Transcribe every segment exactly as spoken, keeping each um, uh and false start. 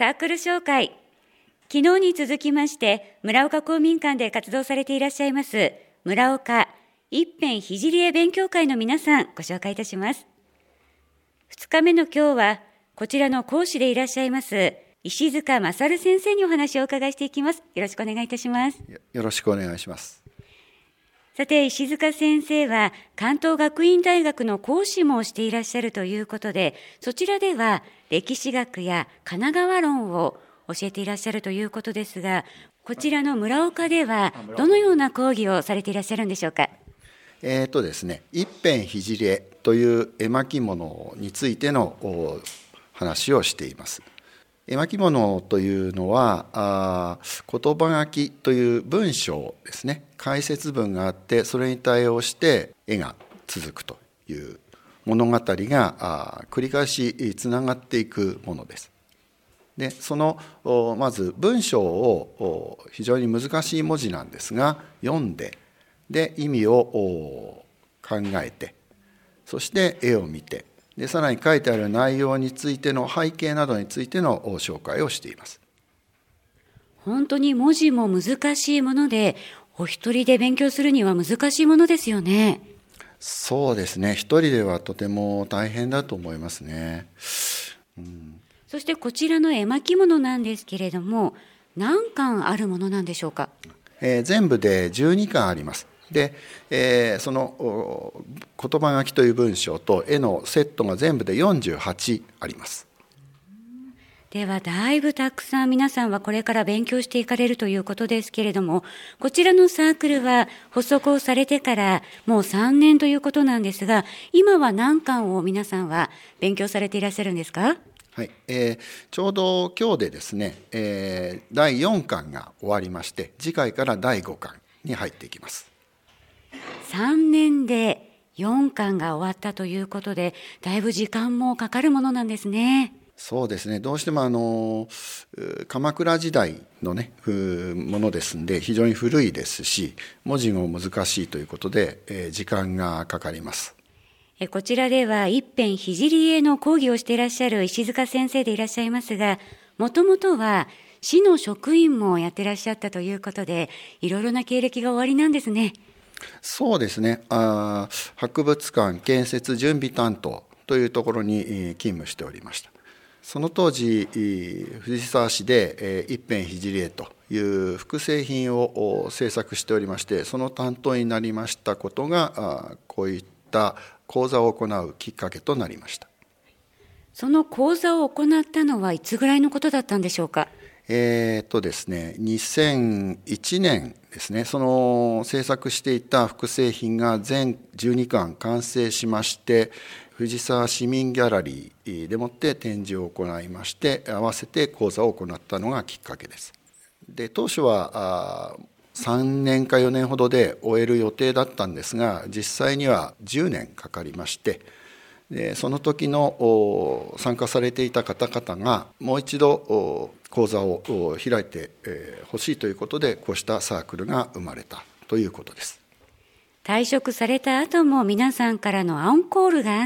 サークル紹介。昨日に続きまして村岡公民館で活動されていらっしゃいます村岡一辺聖絵勉強会の皆さん、ご紹介いたします。ふつかめの今日はこちらの講師でいらっしゃいます石塚勝先生にお話をお伺いしていきます。よろしくお願いいたします。 よ, よろしくお願いします。 さて、石塚先生は関東学院大学の講師もしていらっしゃるということで、そちらでは歴史学や神奈川論を教えていらっしゃるということですが、こちらの村岡ではどのような講義をされていらっしゃるんでしょうか。 えーとですね、一辺聖絵という絵巻物についての話をしています。絵巻物というのはあ言葉書きという文章ですね、解説文があってそれに対応して絵が続くという物語があ繰り返しつながっていくものです。でそのまず文章を非常に難しい文字なんですが読んで、で意味を考えて、そして絵を見て、でさらに書いてある内容についての背景などについての紹介をしています。 本当に文字も難しいもので、お一人で勉強するには難しいものですよね。 そうですね、一人ではとても大変だと思いますね、うん、 そしてこちらの絵巻物なんですけれども、何巻あるものなんでしょうか。 えー、全部でじゅうにかんあります。で、えー、その言葉書きという文章と絵のセットが全部でよんじゅうはちあります。 ではだいぶたくさん皆さんはこれから勉強していかれるということですけれども、こちらのサークルは発足をされてからもうさんねんということなんですが、今は何巻を皆さんは勉強されていらっしゃるんですか。 はい、えー、ちょうど今日でですね、えー、だいよんかんが終わりまして、次回からだいごかんに入っていきます。 さんねんでよんかんが終わったということで、だいぶ時間もかかるものなんですね。 そうですね、どうしてもあの鎌倉時代のねものですんで非常に古いですし、文字も難しいということで、えー、時間がかかります。 えこちらでは一辺聖絵の講義をしていらっしゃる石塚先生でいらっしゃいますが、もともとは市の職員もやってらっしゃったということで、いろいろな経歴がおありなんですね。 そうですね、あ博物館建設準備担当というところに勤務しておりました。その当時藤沢市で一辺聖絵という複製品を制作しておりまして、その担当になりましたことがこういった講座を行うきっかけとなりました。 その講座を行ったのはいつぐらいのことだったんでしょうか。 えーとですね、にせんいちねんですね、その制作していた複製品が全じゅうにかん完成しまして、藤沢市民ギャラリーでもって展示を行いまして、合わせて講座を行ったのがきっかけです。で当初はさんねんかよねんほどで終える予定だったんですが、実際にはじゅうねんかかりまして、でその時の参加されていた方々がもう一度講座を開いてほしいということで、こうしたサークルが生まれたということです。 退職された後も皆さんからのアンコールがあって、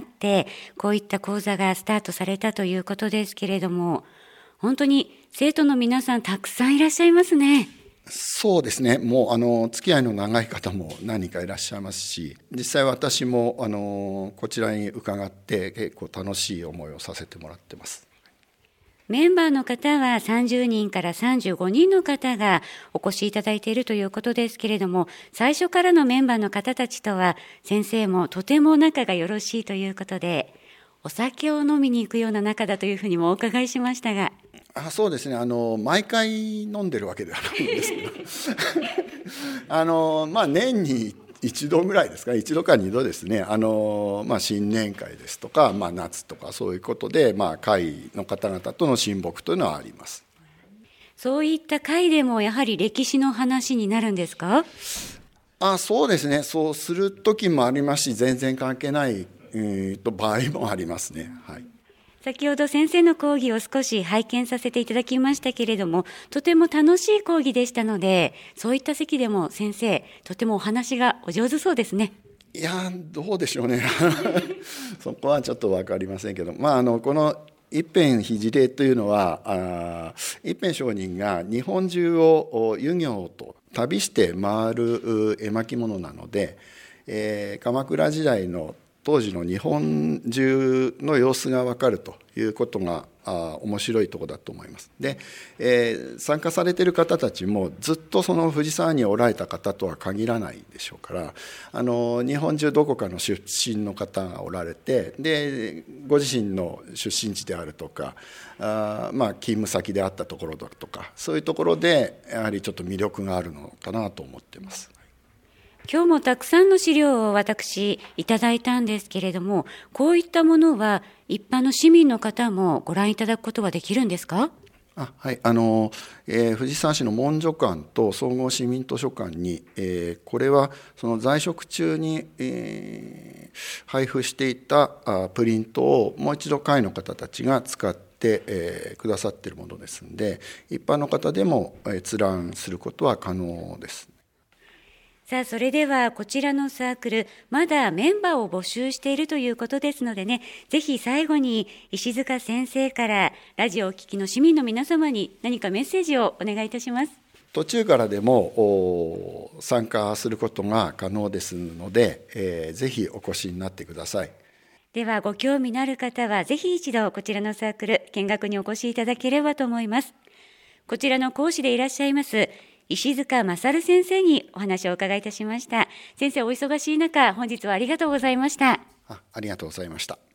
こういった講座がスタートされたということですけれども、本当に生徒の皆さんたくさんいらっしゃいますね。 そうですね、もうあの付き合いの長い方も何人かいらっしゃいますし、実際私もあのこちらに伺って結構楽しい思いをさせてもらってます。 メンバーの方はさんじゅうにんからさんじゅうごにんの方がお越しいただいているということですけれども、最初からのメンバーの方たちとは先生もとても仲がよろしいということで、お酒を飲みに行くような仲だというふうにもお伺いしましたが。 あそうですね、あの毎回飲んでるわけではないんですけどあの、まあ、年に一度ぐらいですか、一度か二度ですね、あの、まあ、新年会ですとか、まあ、夏とかそういうことで、まあ、会の方々との親睦というのはあります。 そういった会でもやはり歴史の話になるんですか。 あそうですね、そうする時もありますし、全然関係ない、えー、と場合もありますね。はい、 先ほど先生の講義を少し拝見させていただきましたけれども、とても楽しい講義でしたので、そういった席でも先生とてもお話がお上手そうですね。 いやどうでしょうねそこはちょっと分かりませんけど、まあ、あのこの一辺聖礼というのは、あ一辺上人が日本中を遊行と旅して回る絵巻物なので、えー、鎌倉時代の当時の日本中の様子が分かるということがあ面白いところだと思います。で、えー、参加されている方たちもずっとその藤沢におられた方とは限らないでしょうから、あの日本中どこかの出身の方がおられて、でご自身の出身地であるとか、あまあ勤務先であったところだとか、そういうところでやはりちょっと魅力があるのかなと思っています。 今日もたくさんの資料を私いただいたんですけれども、こういったものは一般の市民の方もご覧いただくことはできるんですか？ あはいあのえー、藤沢市の文書館と総合市民図書館に、えー、これはその在職中に、えー、配布していたあプリントをもう一度会の方たちが使ってえー、くださっているものですので、一般の方でも閲覧することは可能です。 さあ、それではこちらのサークル、まだメンバーを募集しているということですのでね、ぜひ最後に石塚先生からラジオをお聞きの市民の皆様に何かメッセージをお願いいたします。 途中からでも参加することが可能ですので、えー、ぜひお越しになってください。 ではご興味のある方はぜひ一度こちらのサークル見学にお越しいただければと思います。こちらの講師でいらっしゃいます石塚勝先生にお話をお伺いいたしました。先生、お忙しい中、本日はありがとうございました。 あ、ありがとうございました。